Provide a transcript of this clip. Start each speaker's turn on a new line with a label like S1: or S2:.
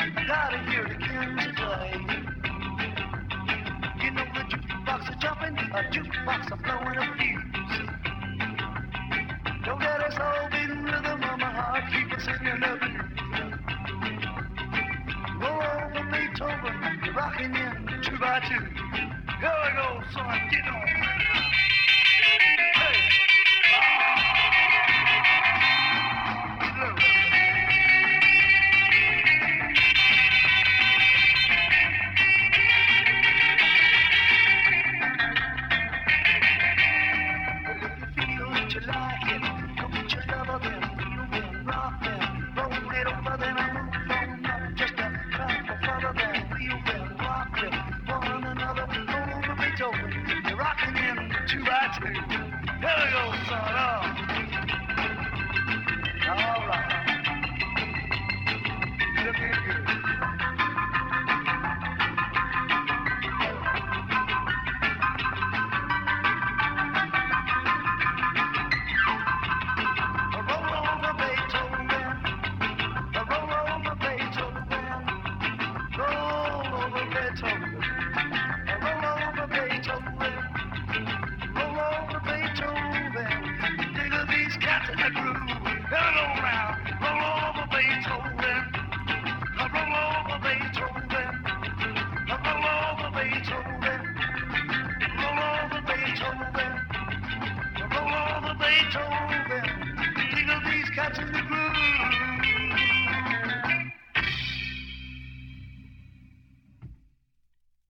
S1: Gotta hear the kids play. You know the jukebox is jumping, a jukebox is blowing a fuse. Don't let us all beating rhythm on my heart, keep us singing the blues. Roll over Beethoven, you're rocking in 2 by 2. Here we go, son, get on. Hey. Beethoven, think of these cats in the groove.